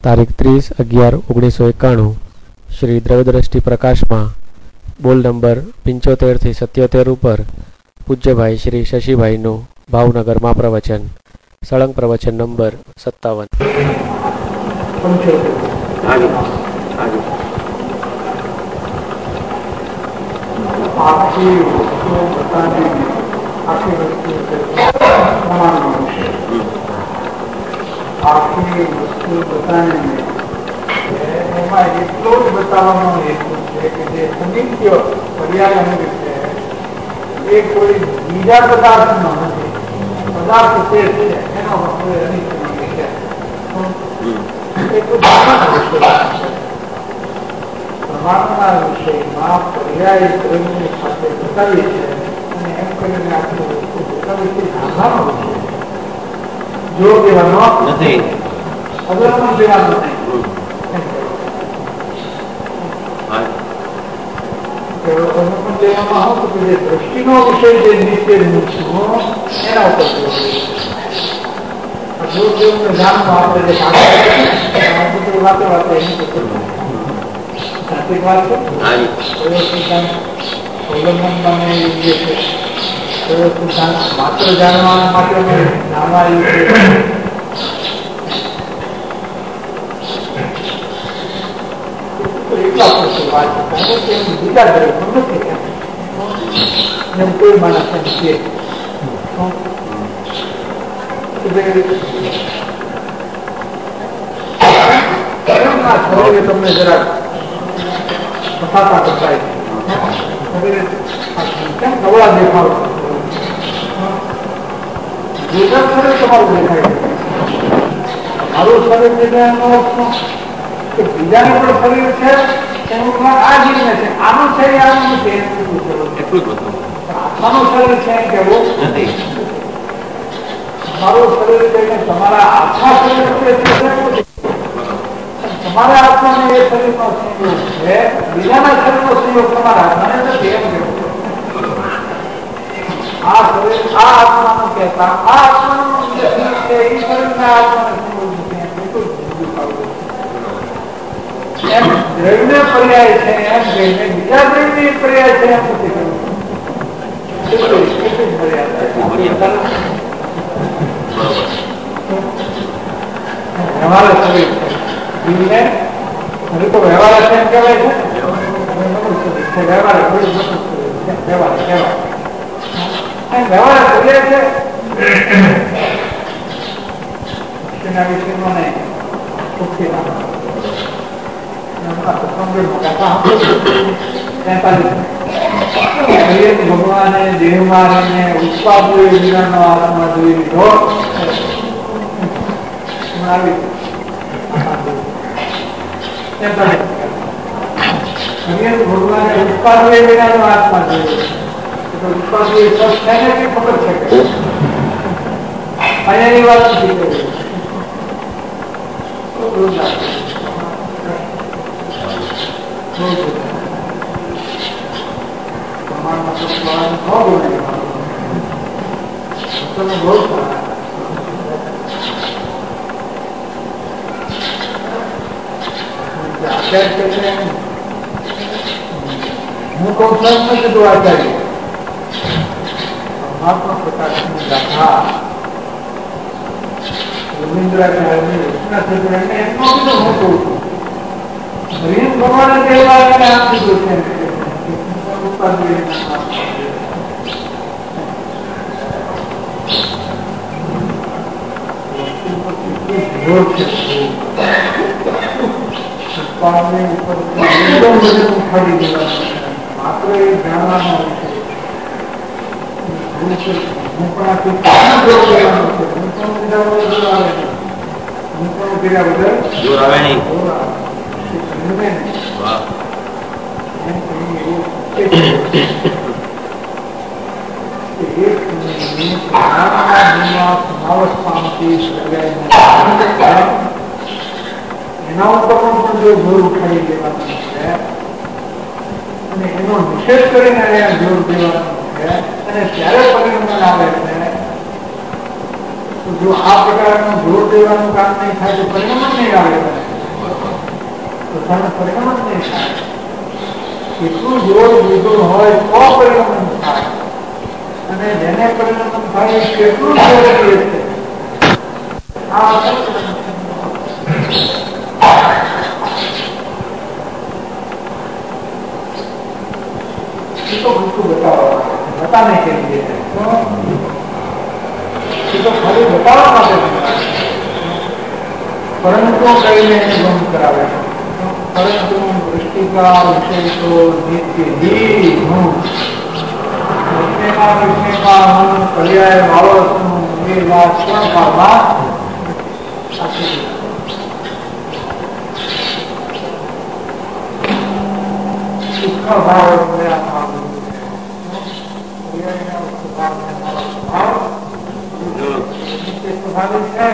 તારીખ 30/11/1991 શ્રી દ્રવ્યદ્રષ્ટિ પ્રકાશમાં બોલ નંબર 75 થી 77 ઉપર પૂજ્યભાઈ શ્રી શશીભાઈનું ભાવનગરમાં પ્રવચન. સળંગ પ્રવચન નંબર 57. આખી વસ્તુ બતાને એમાં એટલો જ બતાવવાનો હેતુ છે કે જે સમિત્ય પર્યાવરણ છે એ કોઈ બીજા પદાર્થનો નથી. પદાર્થ તે છે એનો પ્રમાણના વિષયમાં પર્યાય દ્રવ્યની સાથે બતાવી છે અને એમ કરીને આખી વસ્તુ બતાવી છે સાંભળવાનો વિષય. જો દેવાનો નથી, અગરનો દેવાનો નહીં. દ્રષ્ટિનો વિષય જે નિત્ય એના ઉપર જાણવું આપણે જે વાતે વાતે સાચી વાત છે. અવલંબન યોગ્ય છે. માત્ર જાણવા માટે જાણવા યોગ્ય છે. એટલા પ્રશ્ન વાત છે બીજા ગ્રહ નથી એમ કોઈ માણસ એમ છે તમને જરાક કથાતા કરતા કેમ નવળા દેખાવ શરીર તમારું દેખાય. મારું શરીર કે બીજાને પણ શરીર છે એનું આ જીવને છે. આનું છે આનું નથી એટલું જ બધું. આત્માનું શરીર છે એમ કેવું નથી. તમારું શરીર કહીને તમારા આત્મા શરીર છે તમારા આત્માને એ શરીરનો સંયોગ છે. બીજાના શરીરનો સંયોગ તમારા આત્માને નથી એમ કેવું. આ શરીર આ આત્માનું કહેતા આ આત્માનું છે એ શરીરના આત્માને સંયોગ નથી એટલું જ એમ દ્રવ્ય પર્યાય છે એમ કહીને બીજા દ્રવ્ય પર્યાય છે એમ નથી કહ્યું. વ્યવહાર શરીર છે હજુ તો વ્યવહાર છે એમ કહેવાય છે. વ્યવહાર વ્યવહાર વ્યવહાર પર્યાય છે એના વિષયમાં નહીં સુખી ભગવાને દેહ મારીને ઉત્પાદો વિનાનો આત્મા જોઈ લીધો. ભગવાને ઉત્પાદો વિનાનો આત્મા જોયો. ઉત્પાદો ખબર છે કે અહીંયાની વાત નથી કરી. હું કઉ છું કીધું આચાર્ય મહાત્મા પ્રકાશની ગાથા રવિન્દ્રાચાર્ય હું કઉ છું ભગવાને કહેવાને આમ કીધું છે માત્ર એ જાણવાનો એના ઉપર પણ જો જોર ઉઠાવી દેવાનું છે અને એનો નિષેધ કરીને જોર દેવાનું છે અને ત્યારે પરિણામ આવે છે. તો જો આ પ્રકારનું જોર દેવાનું કામ નહીં થાય તો પરિણામ નહીં આવે. તો તને પરિણામ નહીં થાય. કેટલું જોર લીધું હોય તો પરિણામ થાય, અને જેને પરિણામ થાય કેટલું જોર લે છે. આ तो उसको बताने के लिए है, तो खाली बतावा માટે પરંતુ કઈને ગુણ કરાવે, પરંતુ દૃષ્ટિકા વિષય તો નિત્ય જી હું વિષયમાં હું પર્યાય વાળો છું એ વાત પણ કાળમાં સાચી સુખા ભાવ સ્વાભાવિક છે.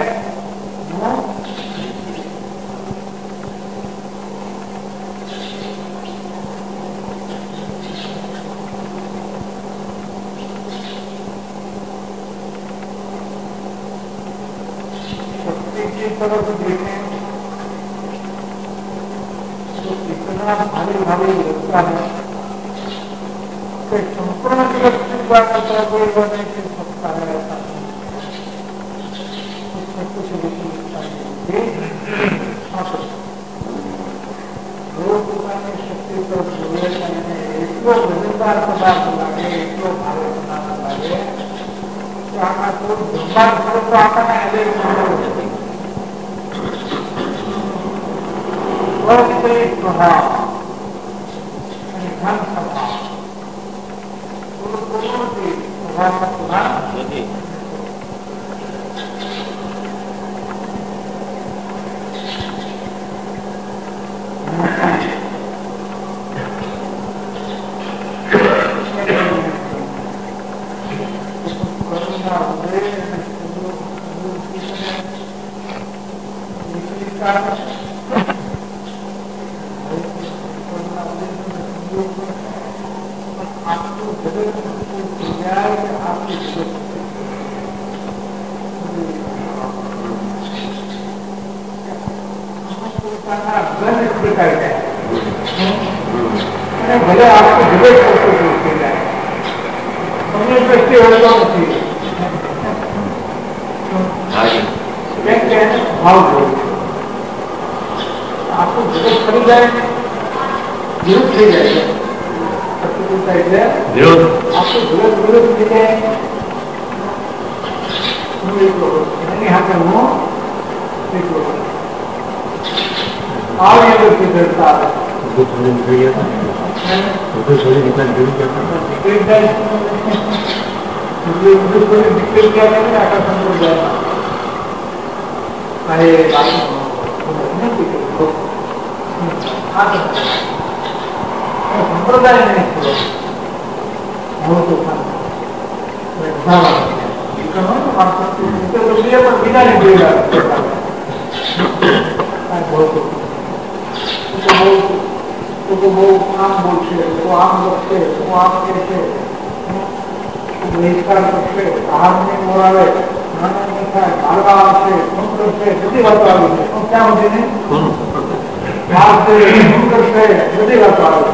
शक्ति की तरफ देखें तो इतना भारी भारी लगता है कि संपूर्ण जगत चिंता करता कोई नहीं कर सकता है. ऐसा कुछ शक्ति तरफ જોઈએ એટલો વજનદાર પદાર્થ લાગે, એટલો ભારે પદાર્થ લાગે કે આમાં થોડું બ્રહ્માંડ ખરો તો આપણને અલગ પ્રભાવ અને ઘન સ્વભાવ સ્વભાવ નથી. ભલે આખું જગત થઈ જાય તમને દ્રષ્ટિ હોતો નથી ભાવ જોયું આખું જગત ફરી જાય વિરુદ્ધ થઈ જાય આખું જગત વિરુદ્ધ થઈ જાય. એની સાથે હું આવી વૃત્તિ કરતા સંપ્રદાય નહીં બીજાને જોઈ બહુ આમ બોલશે, તો આમ લખશે, તો આમ કે છે, બહિષ્કાર કરશે, આહારને મોરાવે, નાના નહીં થાય, મારવા આવશે, શું કરશે, બધી વાતો આવી છે. પણ ક્યાં સુધી ને મારશે, શું કરશે, બધી વાતો આવે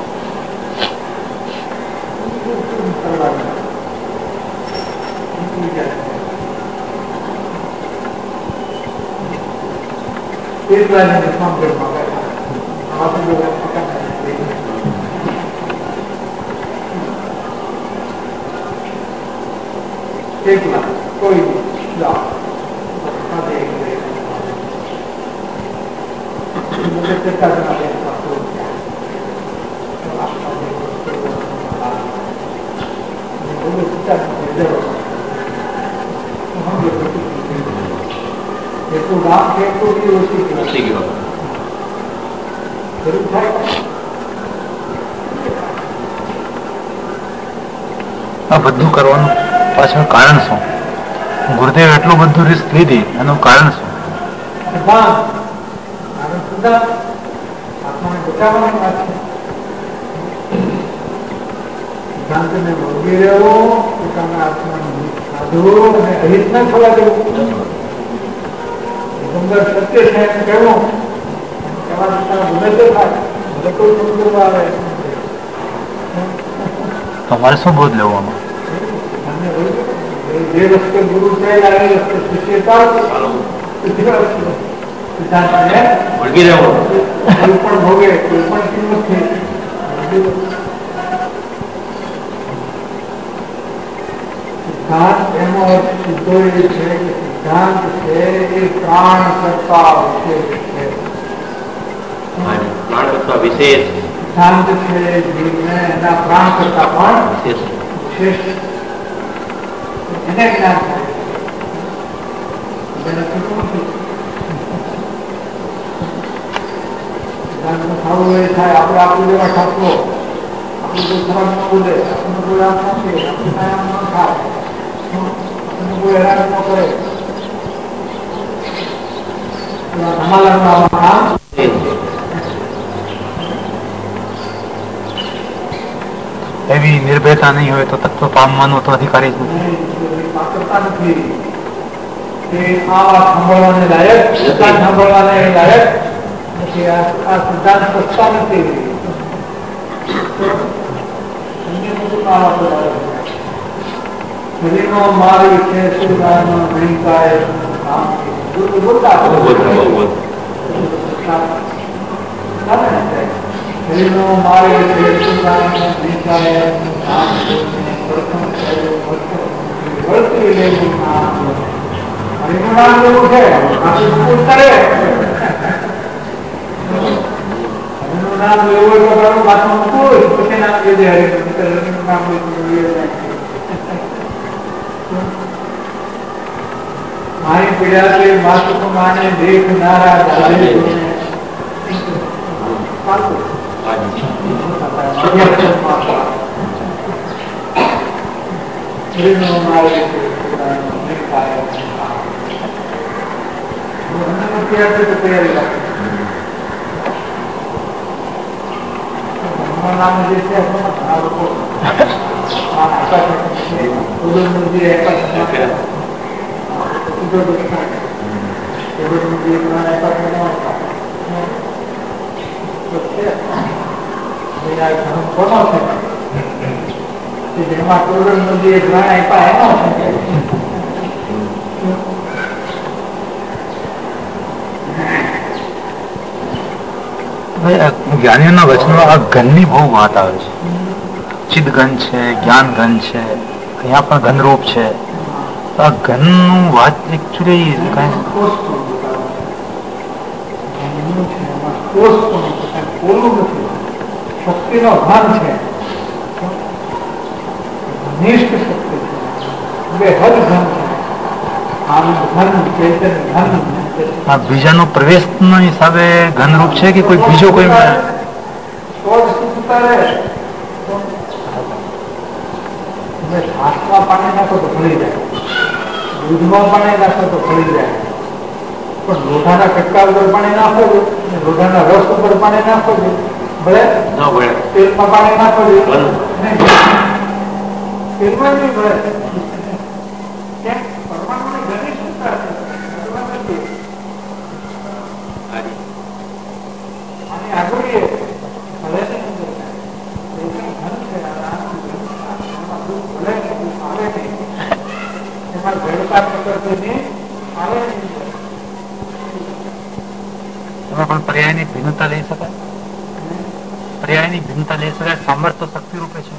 છે. એટલા જ સંકેતમાં બેઠા એકલા કોઈ એટલું ગામ છે એટલું ઓછી ગયો આ બધું કરવાનું પાછળ કારણ શું? ગુરુદેવ એટલું બધું રિસ્ક લીધી એનું કારણ શું? શાંતિને ભોગવી રહેવો, પોતાના આત્માનું સાધવું અને અહિત ન થવા દેવું. સુંદર સત્ય છે એમ કહેવું, તમારે શું બોધ લેવો આમાં? જે રસ્તે ગુરુ થયેલા એ રસ્તે શિષ્ય વળગી રહેવો. કોઈ પણ ભોગે કોઈ પણ કિંમતથી સિદ્ધાંત એનો અર્થ સીધો એ છે કે સિદ્ધાંત છે એ પ્રાણ કરતા વિશેષ છે. પ્રાણ કરતા વિશેષ સિદ્ધાંત છે જીવને એના પ્રાણ કરતા પણ વિશેષ એને જ્ઞાન થાય સિદ્ધાંતનું ખાવું એ થાય. આપણે આપણું જેવા ઠાકરો આપણું કોઈ ખરાબ ન બોલે, આપણને કોઈ આમ ન કે, આપણું કાયમ ન થાય, આપણને કોઈ હેરાન ન કરે. ધમાલાનું આવા કામ એવી નિર્ભયતા નહીં હોય તો તત્વ પામવાનો તો અધિકારી જ નથી. પાत्रता નથી કે આ વાત સાંભળવાને લાયક, સિદ્ધાંત સાંભળવાને લાયક નથી. આ સિદ્ધાંત સસ્તા નથી. શરીરનો માર્ગ છે સુધારનો નહીં થાય બોલતા શરીરનો માર્ગ છે સુધારનો નહીં થાય વર્તી લેવું નામ. હરિનું નામ લેવું છે આખું કરે. હરિનું નામ લેવું હોય તો મારું માથું મૂકવું પછી નામ લીધે હરિનું નામ મારી પીડા કે માથું માને દેખનારા દાદે તૈયારી રાખે. નામ જે છે ઘણા લોકો જેમાં કોરોડ નદી ઘણા આપ્યા એનો જ્ઞાનીઓના વચનો આ ઘનની બહુ વાત આવે છે. ચિદ ઘન છે, જ્ઞાન ઘન છે, અહીંયા પણ ઘનરૂપ છે. આ ઘનનું વાત એકચ્યુઅલી શક્તિનો ધન છે, નિષ્ઠ શક્તિ છે, બે હદ ધન છે. આનંદ ધન, ચૈતન્ય ધન. બીજાનો પ્રવેશ ના હિસાબે ઘનરૂપ છે કે કોઈ બીજો કોઈ હાથમાં પાણી નાખો તો ભળી જાય, દૂધમાં પાણી નાખો તો ભળી જાય, પણ લોઢાના કટકા ઉપર પાણી નાખો છો, લોઢાના રસ ઉપર પાણી નાખો છો, ભલે તેલમાં પાણી નાખો છો તેલમાં નહીં ભલે. પરમાણુની ઘણી ક્ષમતા છે. પણ પર્યાયની ભિન્નતા લઈ શકાય, પર્યાયની ભિન્નતા લઈ શકાય. સામર્થ્ય શક્તિ રૂપે છે.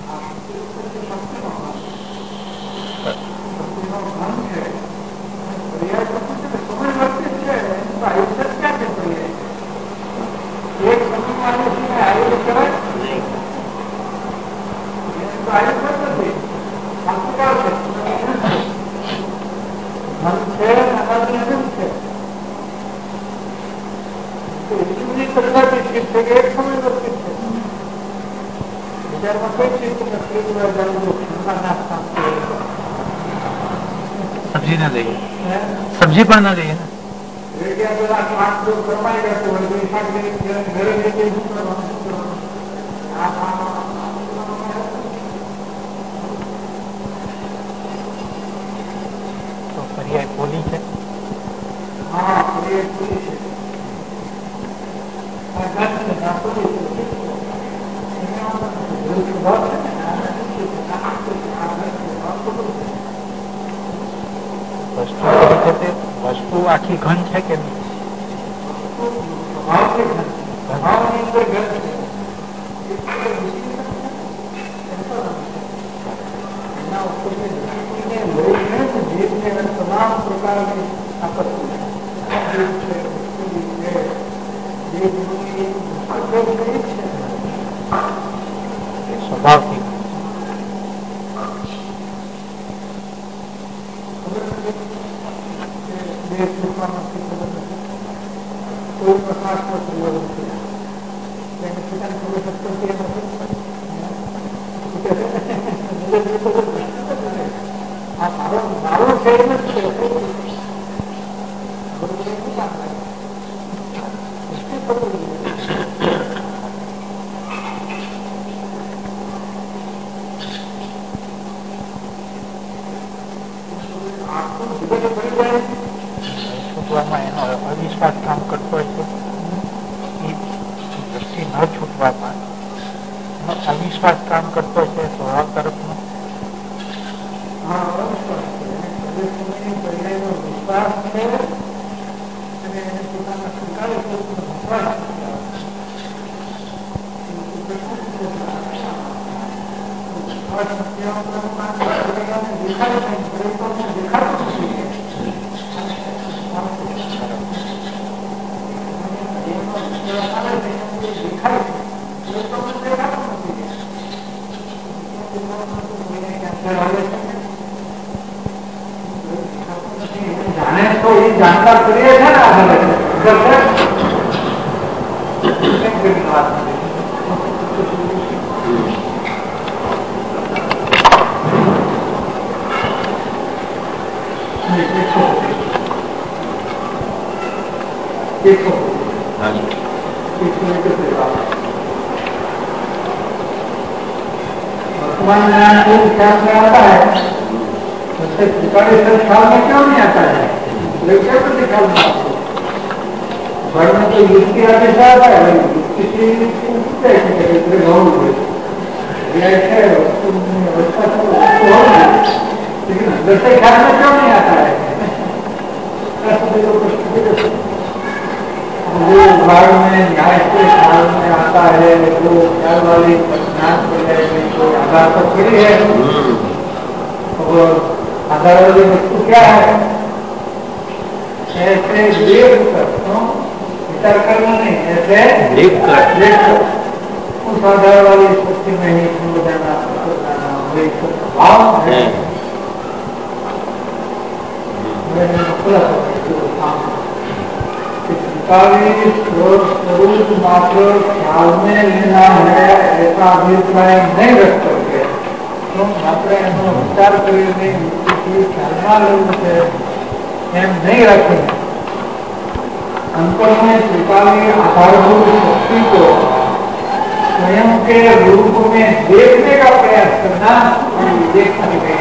સબ્જી ના લઈએ, સબ્જી પણ ના લઈએ ને. તો પર્યાય પોલી છે. હા, પર્યાય પોલી છે. વસ્તુ આખી ઘન છે કે નહીં? તમામ પ્રકારની સ્વભાવથી એનો અવિશ્વાસ કામ કરતો હોય છે. દ્રષ્ટિ ન છૂટવામાં અવિશ્વાસ કામ કરતો છે સ્વભાવ તરફનો. વિશ્વાસ છે અને એને પોતાના સ્વીકારે વિશ્વાસ જાણે તો એ જાણતા કરીએ છે ને આધારે वर्तमान ज्ञान को ख्याल में आता है, उससे त्रिकाली से ख्याल में क्यों नहीं आता है? लेक्चर तो ख्याल में आता है। घर में तो युक्ति आगे से आता है, युक्ति से उठते हैं कि इतने बहुत हुए ऐसे अवस्था तो हो रहा है, लेकिन अंदर से ख्याल में क्यों नहीं आता है? जो भाग में न्याय से ख्याल में आता है, जो ख्याल वाली ज्ञान को है, जो आधार पर खड़ी है, और आधार वाली वस्तु क्या है? ऐसे देख कर विचार करना नहीं, ऐसे देख कर उस आधार वाली शक्ति में ही खो जाना, वही भाव है। स्वरूप मात्र ख्याल में लेना है ऐसा अभिप्राय नहीं रख करके तो मात्र एनो विचार કરીને ખ્યાલમાં લેવું છે એમ नहीं रखें। अंतर में स्वीकार्य आधारभूत शक्ति को स्वयं के रूप में देखने का प्रयास करना देखने गई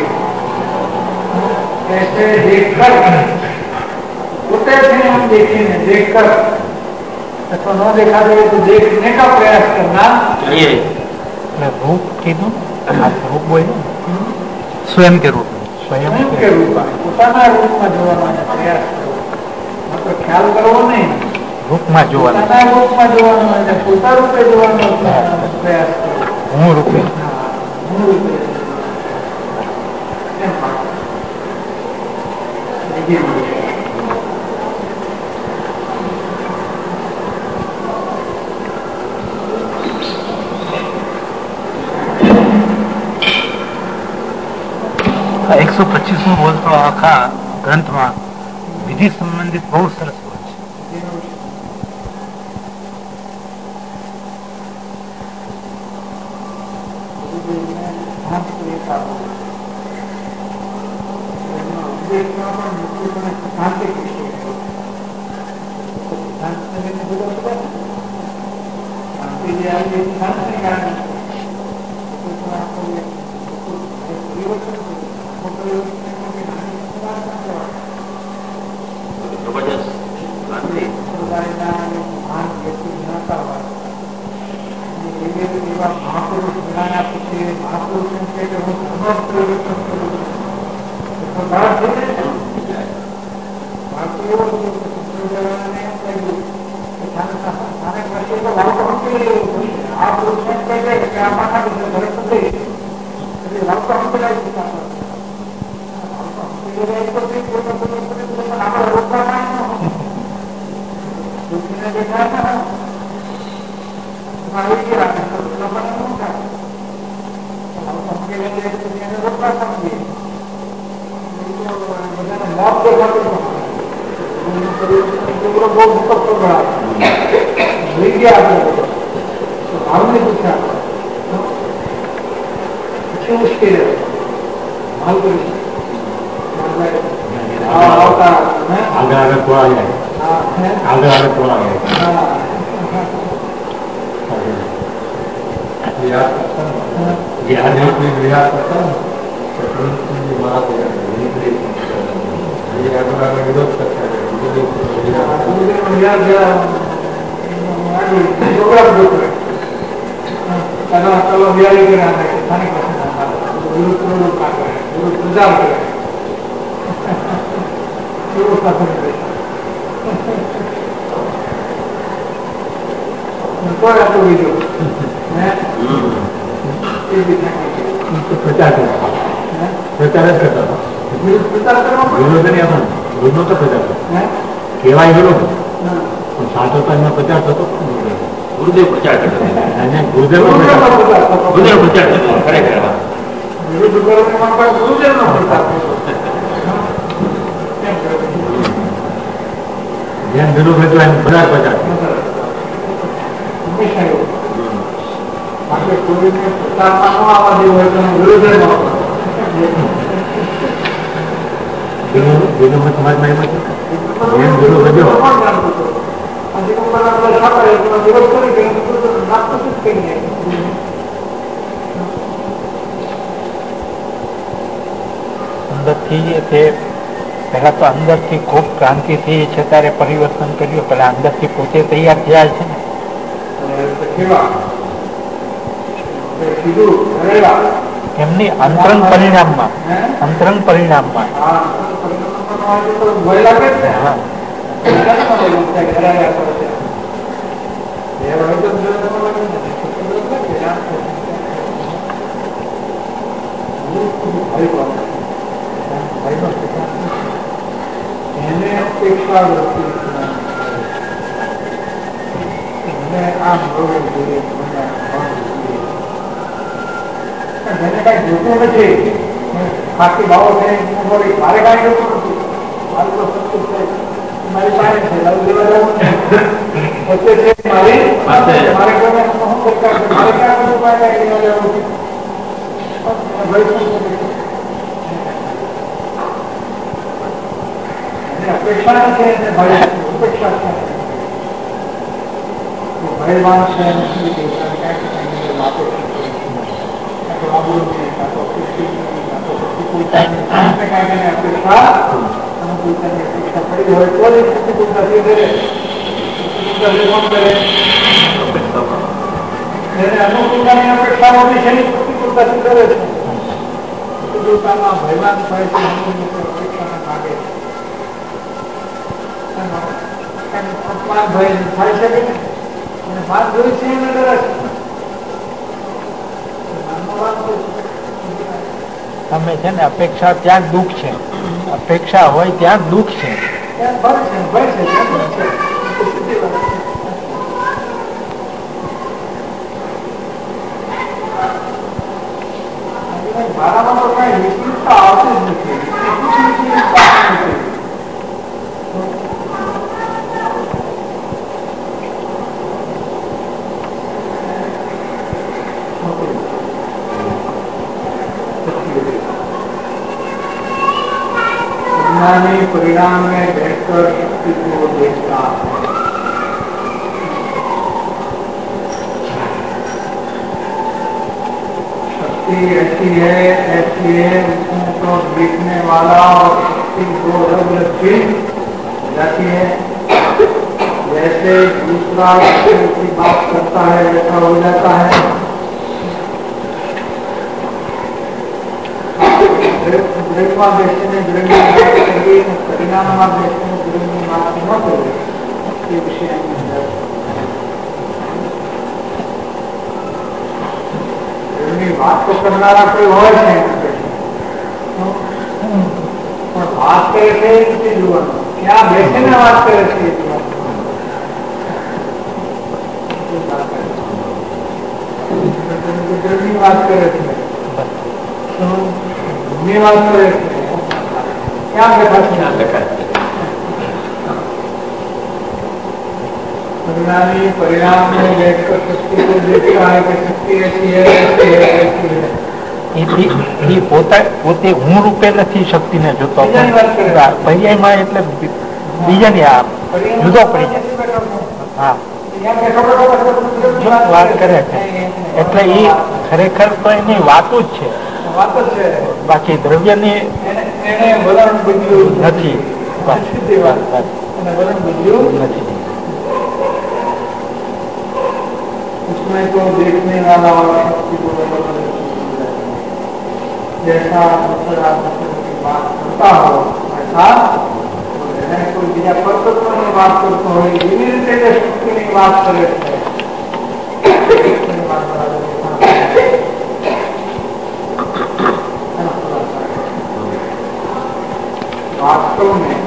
ऐसे देखकर होते थे हम देखेंगे, देखकर अथवा न देखा जाए तो देखने का प्रयास करना चाहिए। रूप कीधु रूप बोलो स्वयं के रूप में स्वयं के रूप में પોતાના રૂપમાં જોવાનો પ્રયાસ કરવો, માત્ર ખ્યાલ કરવો નહીં, રૂપમાં જોવાનો, પોતાના રૂપમાં જોવાનો અને પોતા રૂપે જોવાનો પ્રયાસ કરવો। હું રૂપે હું રૂપે આ 125 બોલતો આખા ગ્રંથમાં વિધિ સંબંધિત બહુ સરસ બોલ છે। जबरदस्त એવા મહાપુરુષ મળ્યા પછી મહાપુરુષ એમ કહે કે હું ધર્મ પરિવર્તન કરું છું. આ પુરુષ એમ કહે છે કે આ માથા ધરત નથી એટલે વાર્તો સંકળાય છે. આપણે રોકવા દેખાય આવી ગયા રોકવા સમજીએ બધાને મોત દેખાતું બહુ મુકતો લઈ ગયા ભાવને પૂછ્યા પછી મુશ્કેલ ભાવ કરી કેવાય વિરોધ સાચો તો એમાં પ્રચાર થતો ગુરુદેવ પ્રચાર કરતો ગુરુદેવ પ્રચાર થતો ખરેખર જેમ વિરોધ હતો એમ બધા પ્રચાર સમાજમાં એમ છે જેમ વિરોધ વધ્યો અંદરથી તે પહેલા તો અંદરથી ખૂબ ક્રાંતિ થઈ છે ત્યારે પરિવર્તન કર્યું. પેલા અંદરથી પોતે તૈયાર થયા છે ને એમની અંતરંગ પરિણામમાં એને અપેક્ષા આમ જોઈએ જેને કઈ જોતું નથી બાકી ભાવો છે મારે કઈ જોતું નથી. મારું તો સંતોષ છે મારી પાસે છે લવ લેવા જવું પોતે છે મારી મારે કોઈને શું સરકાર છે મારે ક્યાં બધું પાસે લેવા જવું અપેક્ષા છે અપેક્ષા છે ભયવાન છે અનુકૂળતાની અપેક્ષાઓની છે પ્રતિકૂળતાથી કરે છે. પ્રતિકૂળતામાં ભયવાન થાય છે અપેક્ષાના ભાગે અપમાન ભય થાય છે કે અને વાત જોઈ છે એને ડરે છે. તમે છે ને અપેક્ષા ત્યાં દુઃખ છે, અપેક્ષા હોય ત્યાં દુઃખ છે. મારામાં તો કઈ વિકૃતતા આવતી જ નથી. परिणाम में बैठकर शक्ति को देखता है. शक्ति ऐसी है उसमें तो देखने वाला और शक्ति दो अलग अलग चीज जाती है. जैसे दूसरा की बात करता है ऐसा हो जाता है। ब्रेकમાં બેસીને બ્રેકની વાત કરીએ અને પરિણામમાં બેસીને બ્રેકની વાત ન કરીએ એ વિષયની અંદર બ્રેકની વાત તો કરનારા કોઈ હોય છે પણ વાત કરે છે એ રીતે જોવાનું ક્યાં બેસીને વાત કરે છે એ જોવાનું બ્રેકની વાત કરે છે વાત કરે ક્યાં બેઠા परिणामी परिणाम में बैठकर शक्ति को देखता है कि शक्ति ऐसी है પોતે હું રૂપે નથી શક્તિને જોતો પર્યાયમાં એટલે બીજાની આ જુદો પડી જાય વાત કરે છે એટલે એ ખરેખર તો એની વાતો જ છે બાકી દ્રવ્યની એને વલણ બદલ્યું નથી વલણ બદલ્યું નથી उसमें तो देखने वाला और शक्ति को जैसा की बात करता हो ऐसा कोई बीजा परतत्व की बात करता हो एवी रीते शक्ति की बात करे वास्तव में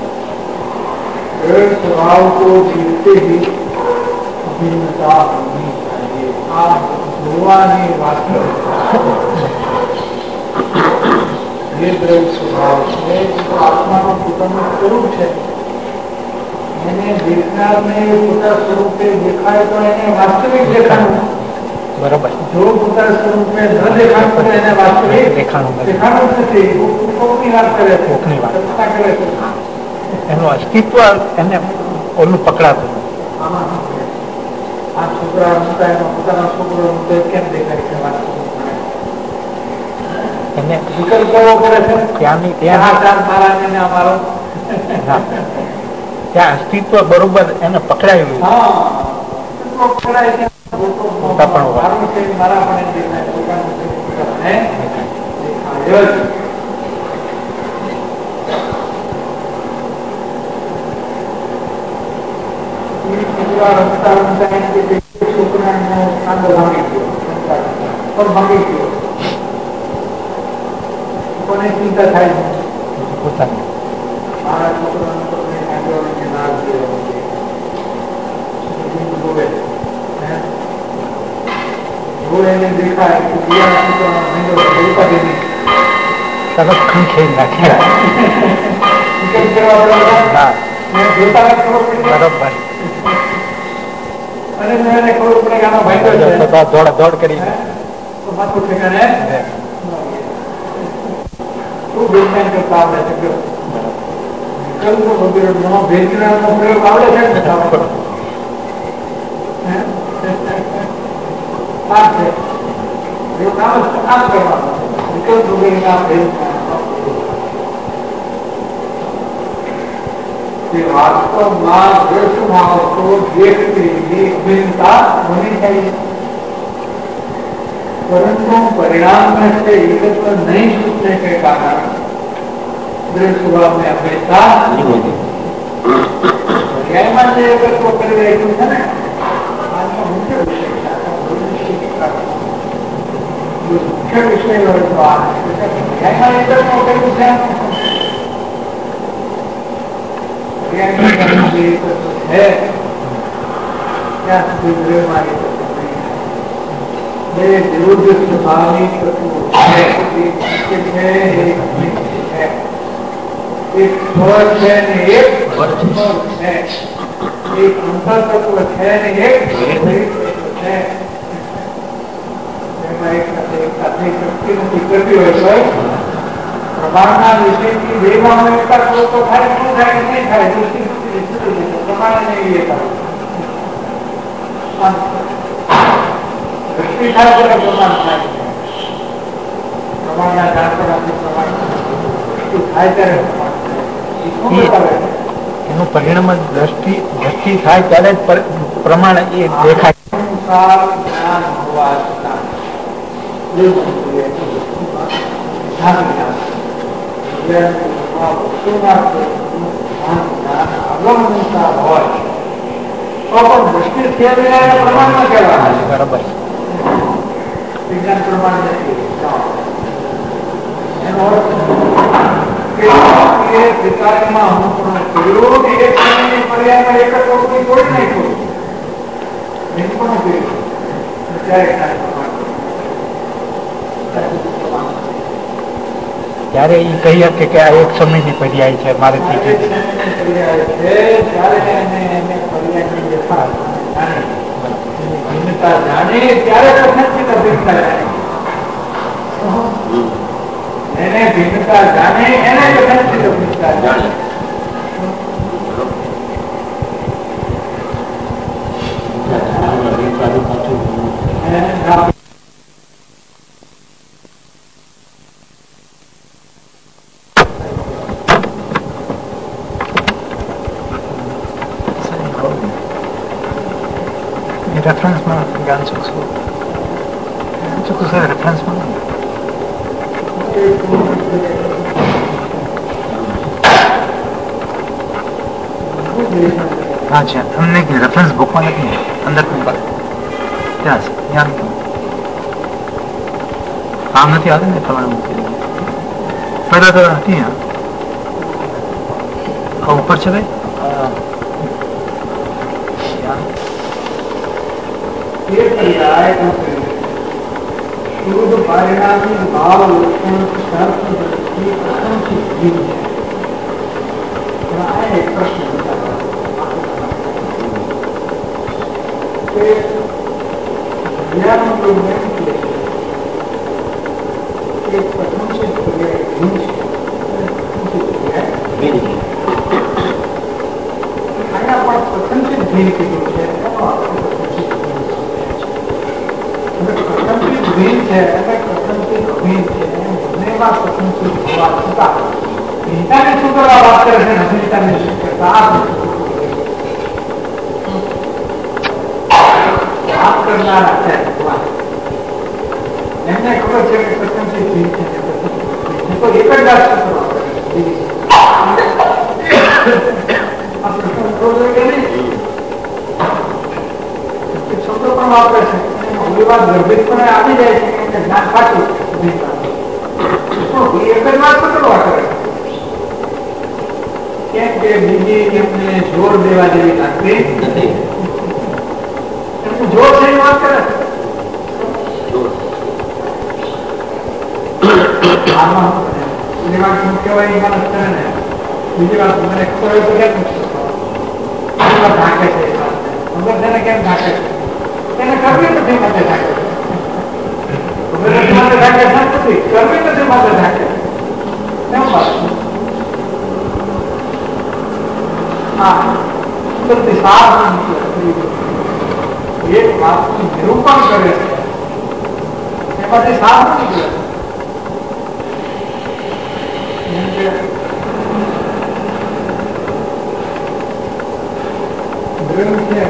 स्वभाव को जीतते ही भिन्नता होनी चाहिए। आप भगवानी वास्तविकता ये द्रव्य स्वभाव है आत्मा का પોતાનું સ્વરૂપ છે એને દેખનારને પોતા સ્વરૂપે દેખાય તો એને વાસ્તવિક દેખાણું બરાબર જો પોતા સ્વરૂપે ન દેખાણું તો એને વાસ્તવિક દેખાણું નથી કોકની વાત કરે છે કોકની વાત કરે છે એનું અસ્તિત્વ એને ઓલું પકડાતું આ છોકરા પોતાના છોકરો કેમ દેખાય છે એને વિકલ્પ કરવો પડે છે ત્યાંની ત્યાં અસ્તિત્વ બરોબર એને પકડાયું છોકરાનો કાંદો ભાંગી ગયો પણ ભાંગી ગયો કોને ચિંતા થાય છે પોતાની મારા છોકરાનો એને દેખાય કે બીજા છોકરાનો સરસ ખંખેરી નાખ્યા બરોબર અને મને ખબર પડે કે આનો ભાઈ દોડ કરી માથું ઠેકાણે ખૂબ બેસાન કરતા આવડે છે વિકલ્પો વગેરે ભેજનો પ્રયોગ આવડે છે ને કામ કરવાનો વિકલ્પ વગેરેના ભેજ वास्तव भाव को देखते एक भिन्नता होनी चाहिए परंतु परिणाम में से एकत्व नहीं छूटने के कारण दृढ़ स्वभाव में अपेक्षा नहीं होती पर्यायમાં જે એકત્વ કરી રહ્યું છે ને આજનો મુખ્ય વિષય મુખ્ય વિષય હોય તો આ पर्यायમાં એકત્વ કર્યું છે है क्या विरुद्ध स्वाभाविक है एक स्वर है एक है एक अंतर तत्व है एक है शक्ति નથી કરતી હોય તો પ્રમાણના વિષયથી વેગમાં તો થાય શું થાય કે નહીં થાય પ્રમાણ નહીં લેતા વૃત્તિ થાય ત્યારે પ્રમાણ થાય પ્રમાણના જાણતા પ્રમાણ વૃત્તિ થાય ત્યારે પ્રમાણ થાય એનું પરિણામ દ્રષ્ટિ થાય ત્યારે જ પ્રમાણ એ દેખાય. બરાબર. વિજ્ઞાન પ્રમાણ નથી. એનો અર્થ પિતામાં હું પણ કર્યું એક સમયની પર્યાયમાં એક જ વસ્તુ કોઈ નહીં કરું એમ પણ કર્યું ત્યારે એ કહી શકે કે આ એક સમયની પર્યાય છે મારે જાણે ત્યારે એને ભિન્નતા જાણે એને ભિન્નતા જાણે. રેફરન્સમાં જ્ઞાન ચૂકશું રેફરન્સમાં હા છે તમને રેફરન્સ બુકમાં નથી અંદર ત્યાં છે જ્ઞાન આમ નથી આવે ને તમારે મૂકી પહેલા તો હતી ઉપર છે ભાઈ શુદ્ધ પરિણામી ભાવ લક્ષણ શર્ત દ્રષ્ટિ પ્રશંસિત જીવ છે. આ એક પ્રશ્ન કે જ્ઞાનનું પ્રમેય છે એ પ્રશંસિત ક્રિયા જીવ છે. આના પણ પ્રશંસિત જીવ કીધું છે. ભીન છે અને પ્રશંસિત ભીન છે બંનેમાં પ્રશંસિત હોવા છતાં ભીનતાને શું કરવા વાત કરે છે અભિનેતાને શું કરતા વાત કરનારા છે એમને ખબર છે કે પ્રશંસિત ભીન છે તો એક જ વાત શું કરવા આ પ્રસંગ શબ્દો પણ વાપરે છે. વાત ગર્ભિતપણે આવી જાય છે કે જ્ઞાન સાચું એક જ વાત પકડવા કરે કેમ કે બીજી એમને જોર દેવા જેવી લાગતી નથી. એમનું જોર છે એ વાત કરે બીજી વાત શું કહેવાય એ માણસ કરે ને બીજી વાત મને ખબર હોય તો કેમ ઢાંકે છે ખબર છે ને કેમ ઢાંકે છે એને કરવી નથી માટે ઢાંકે માટે ઢાંકે નથી કરવી નથી માટે ઢાંકે કેમ વાત હા અંદરથી સાર એક વાતનું નિરૂપણ કરે છે એમાંથી સાર નીકળે છે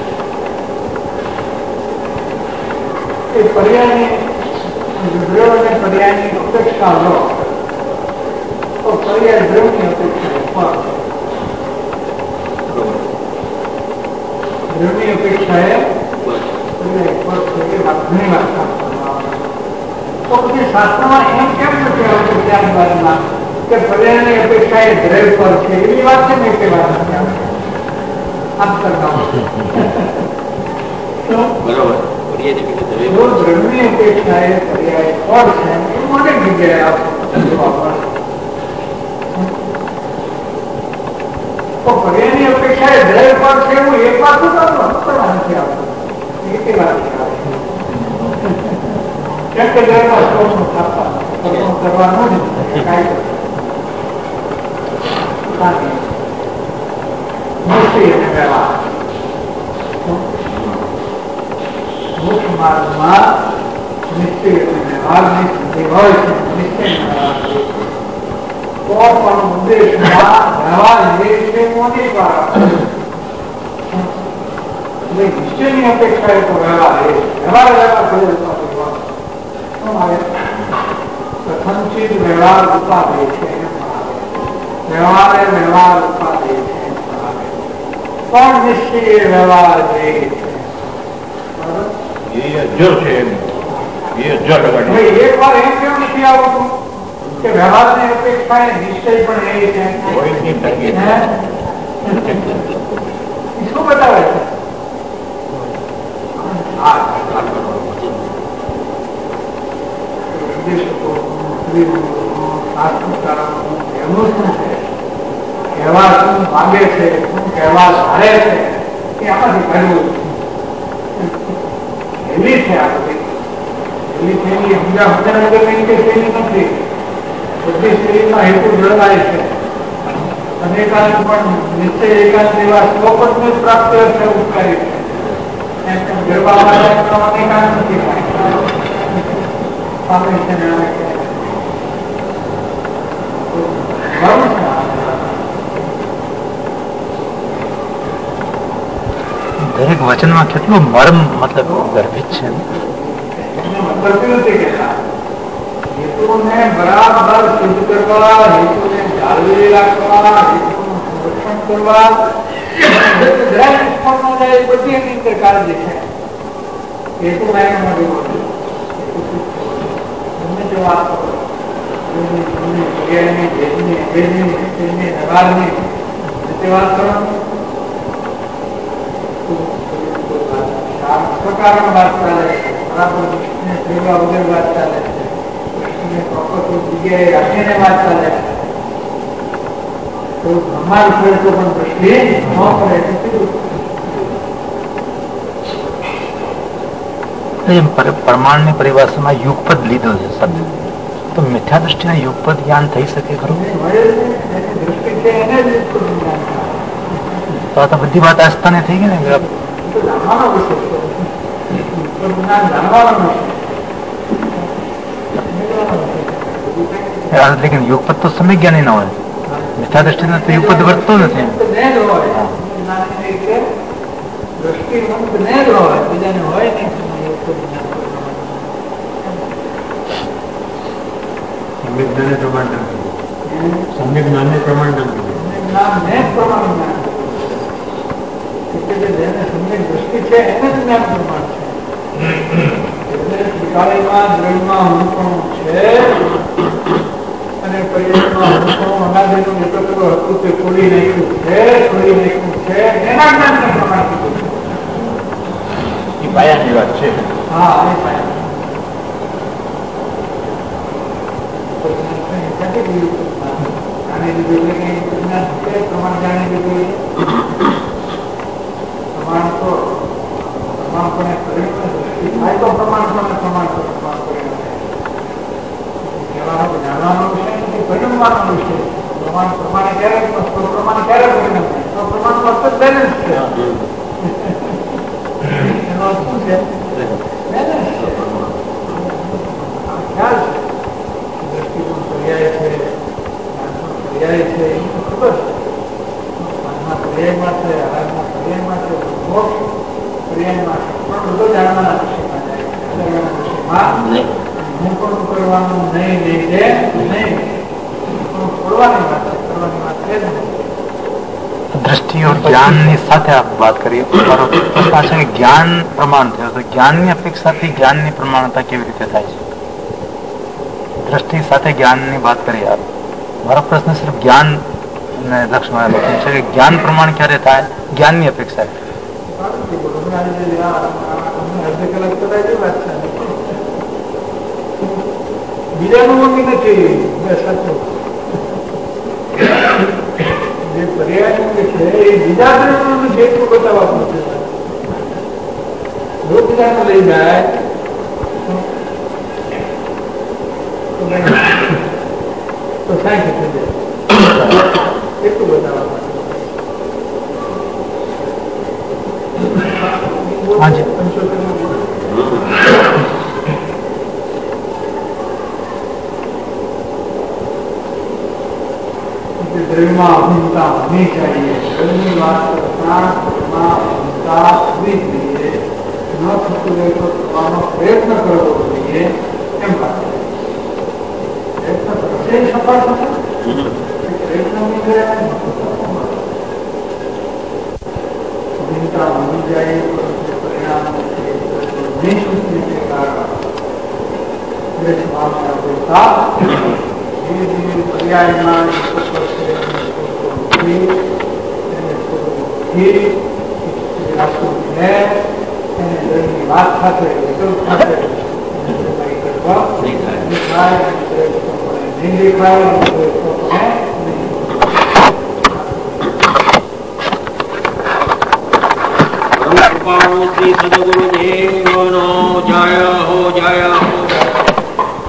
એ પર્યાયની દ્રવ અને પર્યાયની અપેક્ષા લો તો પર્યાય દ્રવની અપેક્ષા દ્રવની અપેક્ષા એ ઘણી વાર તો પછી શાસ્ત્રમાં એમ કેમ નથી આવતું ત્યારની બાજુમાં કે પર્યાયની અપેક્ષા એ દ્રવ પર છે એવી વાત છે ને કે વાત નથી આવતી આમ કરતા બરોબર જો દ્રવની અપેક્ષા એ પર્યાય ફળ છે એવું અનેક જગ્યાએ તો પર્યાયની અપેક્ષા એ દ્રવ ફળ છે એવું એક વાત કરવા નથી આવતું એક વાત કેમ કે દ્રવમાં શોષણ થતા કરવાનું નથી નિશ્ચય અને વ્યવહાર મુખ્ય માર્ગમાં નિશ્ચય અને વ્યવહારની સંધિ હોય છે નિશ્ચય પણ ઉદ્દેશમાં વ્યવહાર જે છે મોટી દ્વારા નિશ્ચયની અપેક્ષા એ તો વ્યવહાર પ્રથમચિત વ્યવહાર ઉપાદે છે વ્યવહારે વ્યવહાર ઉપાદે છે પણ નિશ્ચય વ્યવહાર જે છે એક વાર એમ કેમ નથી આવતું કે વ્યવહારની અપેક્ષા એ નિશ્ચય પણ એ છે શું બતાવે છે કહેવા શું માંગે છે શું કહેવા ધારે છે એ આમાંથી કાઢવું હેલી છે આ બધી હેલી થયેલી બીજા બધા વગરની કે થયેલી નથી બધી શરીરમાં હેતુ જળવાય છે અનેકાંત પણ નિશ્ચય એકાંત એવા સ્વપદને પ્રાપ્ત છે ઉપકારી છે ગરબામાં અનેકાંત નથી પામે છે ને દરેક વચનમાં કેટલું મર્મ મતલબ ગર્ભિત છે હેતુને બરાબર સિદ્ધ કરવા હેતુને જાળવી રાખવા હેતુનું સંરક્ષણ કરવા જરાય નિષ્ફળ ન જાય બધી એની અંદર કાળજી છે હેતુ લાઈન માટે તમે જો વાત કરો વાત કરો પ્રકારની વાત ચાલે બરાબર સેવા વગર વાત ચાલે જગ્યાએ રાખીને વાત ચાલે તો બ્રહ્માંડ ખેડતો પણ દ્રષ્ટિ ન કરે પ્રમાણની પરિભાષામાં યુગપદ લીધો છે શબ્દ તો મિથ્યા દ્રષ્ટિના યુગપદ જ્ઞાન થઈ શકે ખરું દ્રષ્ટિ છે એને જ તો આ તો બધી વાત આસ્થાને થઈ ગઈ ને જાણવાનો વિષય लेकिन युगपद तो समय ज्ञानी ना હોય મિથ્યા દ્રષ્ટિ તો યુગપદ વર્તતો નથી સમ્યક જ્ઞાનને પ્રમાણ દ્રષ્ટિ છે એને જ જ્ઞાન પ્રમાણ છે ત્રિકાળીમાં દ્રવ્યમાં હુંપણું છે અને પર્યાયમાં હુંપણું અનાદિનું એકત્ર હતું તે છોડી નાખ્યું છે એના જ્ઞાનને પ્રમાણ કીધું એ પાયાની વાત છે હા એ પાયા જાણી લીધું એટલે પ્રમાણ જાણી લીધું પ્રમાણ તો પ્રમાણપણે દ્રષ્ટિ થાય તો પ્રમાણપણે પ્રમાણ જાણવાનો વિષય નથી પરિણમવાનો વિષય પ્રમાણ પ્રમાણે ક્યારે પ્રમાણ ક્યારે પરિણમે તો પ્રમાણ ફક્ત બેલેન્સ છે એનો શું છે બેલેન્સ છે ખ્યાલ છે દ્રષ્ટિકોણ પર્યાય છે પર્યાય છે એ ખબર છે પર્યાયમાં છે આરાધના પર્યાયમાં છે મોક્ષ પર્યાયમાં છે પણ બધો જાણવાના વિષયમાં જાય હું પણ કરવાનું નહીં છે નહીં છોડવાની વાત છે કરવાની વાત છે જ નહીં दृष्टि और ज्ञान ની સાથે આપ વાત કરીએ મારો પ્રશ્ન છે કે જ્ઞાન પ્રમાણ થયો તો જ્ઞાનની અપેક્ષાથી જ્ઞાનની પ્રમાણતા કેવી રીતે થાય છે દ્રષ્ટિ સાથે જ્ઞાનની વાત કરીએ આપ મારો પ્રશ્ન સિર્ફ જ્ઞાન ને લક્ષ્યમાં છે કે જ્ઞાન પ્રમાણ ક્યારે થાય જ્ઞાનની અપેક્ષા બીજાનું મમ્મી નથી સાચું જે પર્યાય છે એ બીજા દ્રવ્યનું જેટલું બતાવવાનું છે જો બીજાને લઈ જાય તો સાયન્સ થઈ જાય એટલું બતાવવાનું દ્રવ્યમાં અભિન્નતા હોવી चाहिए, દ્રવ્યની વાત કરતા અભિન્નતા હોવી જોઈએ, ન થતું હોય તો કરવાનો પ્રયત્ન કરવો જોઈએ એમ વાત પ્રયત્ન કરશે સફળ થશે પ્રયત્નની અભિન્નતા હોવી જાય પરંતુ પરિણામ નિશ્ચિત રીતે કારણ પર્યાયમાં વાત સાથે શ્રી સદગુરુદેવ